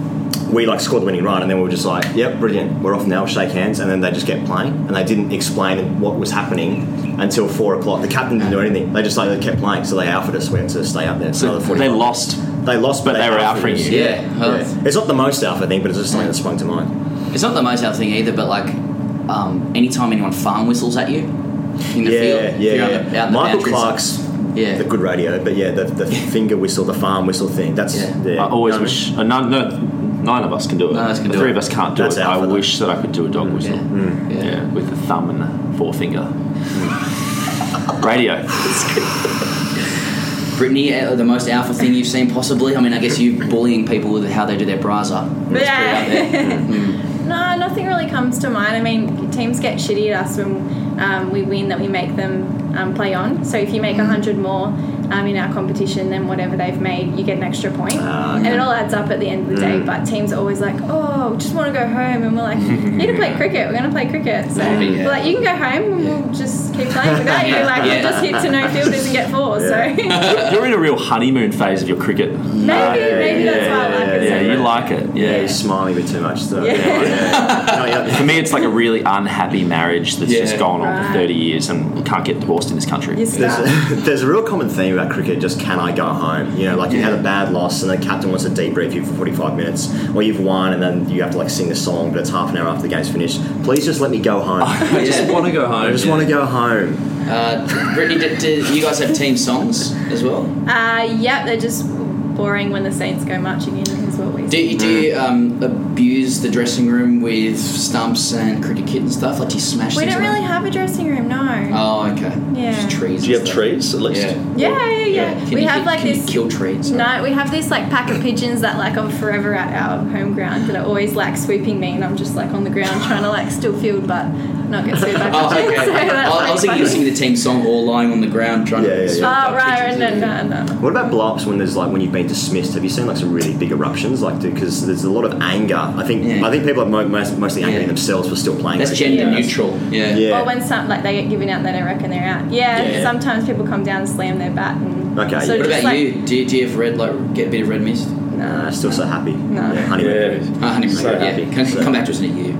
F: we like scored the winning run, and then we were just like, "Yep, brilliant, we're off now, shake hands," and then they just kept playing, and they didn't explain what was happening until four o'clock. The captain didn't do anything; they just like they kept playing, so they alphaed us. We had to stay up there. So
D: So they lost,
F: They lost,
D: but they were alphaing
F: us.
D: you.
H: Yeah. Well,
F: Yeah. It's not the most alpha thing, but it's just something that sprung to mind.
H: It's not the most healthy thing either, but like um, anytime anyone farm whistles at you in the
F: Yeah,
H: field,
F: yeah,
H: if you're
F: yeah.
H: out the, out in the
F: Michael
H: boundaries,
F: Clark's
H: Yeah.
F: the good radio, but yeah, the, the finger whistle, the farm whistle thing. That's
H: Yeah.
F: yeah.
D: I always
F: You know what
D: wish. Uh, none, no, none of us can do it.
H: None of us can
D: the
H: do
D: three
H: it.
D: of us can't do
F: That's
D: it. I
F: alpha, though.
D: wish that I could do a dog whistle.
H: Yeah.
D: Yeah,
H: Yeah.
D: with the thumb and the forefinger. Radio.
H: Brittany, uh, the most alpha thing you've seen possibly? I mean, I guess you bullying people with how they do their bras up. That's
G: Yeah.
H: pretty out there. Mm.
G: No, nothing really comes to mind. I mean, teams get shitty at us when um, we win that we make them um, play on. So if you make one hundred more um, in our competition than whatever they've made, you get an extra point.
F: Ah,
G: And it all adds up at the end of the day. But teams are always like, oh, just want to go home. And we're like, you need to play cricket. We're going to play cricket. So
H: Yeah.
G: we're like, you can go home and we'll just keep playing without you. Like,
H: Yeah.
G: we'll just hit to no fielders and get four. So
D: You're in a real honeymoon phase of your cricket.
G: maybe, maybe that's why I like it
D: Yeah,
G: so
D: you
G: much.
D: like it.
F: Yeah,
D: Yeah.
F: he's smiling a bit too much. So.
G: Yeah.
F: Yeah. Oh, yeah.
D: For me, it's like a really unhappy marriage that's
H: Yeah.
D: just gone on for
G: Right.
D: thirty years and can't get divorced in this country.
G: You're
F: There's
G: stuck.
F: a, there's a real common theme about cricket, just can I go home? You know, like you had a bad loss and the captain wants to debrief you for forty-five minutes, or you've won and then you have to like sing a song, but it's half an hour after the game's finished. Please just let me go home.
D: I just
H: Yeah.
D: want to go home.
F: I just want to go home.
H: Uh, Brittany, do, do you guys have team songs as well?
G: Uh, yeah, they're just boring when the Saints go marching in, is what we
H: Do,
G: say.
H: you- do you um, abuse the dressing room with stumps and cricket kit and stuff? Like, do you smash
G: We
H: things
G: don't
H: around?
G: really have a dressing room, no.
H: Oh, okay.
G: Yeah.
H: Just trees.
D: Do you
H: and
D: have
H: stuff.
D: trees at least?
H: Yeah.
G: Yeah, yeah, yeah.
H: Can
G: we
H: you,
G: have like
H: can
G: this.
H: You kill trees. Sorry.
G: No, we have this like pack of pigeons that like are forever at our home ground that are always like swooping me, and I'm just like on the ground trying to like still field, but not get swooped by
H: Oh,
G: pigeons.
H: okay.
G: So
H: I,
G: that's,
H: I was
G: like,
H: thinking you were
G: funny.
H: singing the team song or lying on the ground trying
F: Yeah,
H: to.
F: yeah,
H: swoop
F: yeah.
G: Oh
H: by
G: right,
H: pigeons.
G: no, no, no, no.
F: What about blow-ups when there's like when you've been dismissed? Have you seen like some really big eruptions? Like, because there's a lot of anger. I think
H: Yeah.
F: I think people are mo- most, mostly angry
H: Yeah.
F: at themselves for still playing.
H: That's
F: cricket.
H: gender
G: Yeah.
H: neutral. Yeah.
F: Yeah.
G: Or when some like they get given out, they don't reckon they're out. Yeah,
F: Yeah.
G: sometimes people come down and slam their bat and.
F: Okay,
G: So
F: yeah.
H: What
G: just,
H: about
G: like,
H: you? Do, you? do you have red, like, get a bit of red mist?
F: Uh, still so happy.
G: No.
F: Yeah, honeymoon
D: Yeah.
F: period.
H: Oh, honeymoon,
F: So
H: yeah.
F: happy.
H: Come,
F: So-
H: come back to us in a year.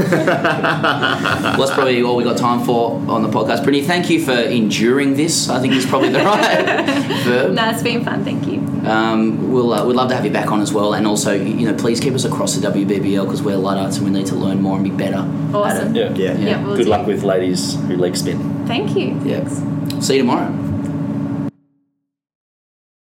H: Well, that's probably all we got time for on the podcast. Brittany, thank you for enduring this. I think it's probably the right verb.
G: No, it's been fun. Thank you.
H: Um, we'll uh, we'd love to have you back on as well, and also you know please keep us across the W B B L because we're Luddites and we need to learn more and be better.
G: Awesome.
D: Yeah.
F: Yeah.
G: Yeah, we'll
D: Good
G: do.
D: luck with ladies who leg spin.
G: Thank you.
H: Yeah. See you tomorrow.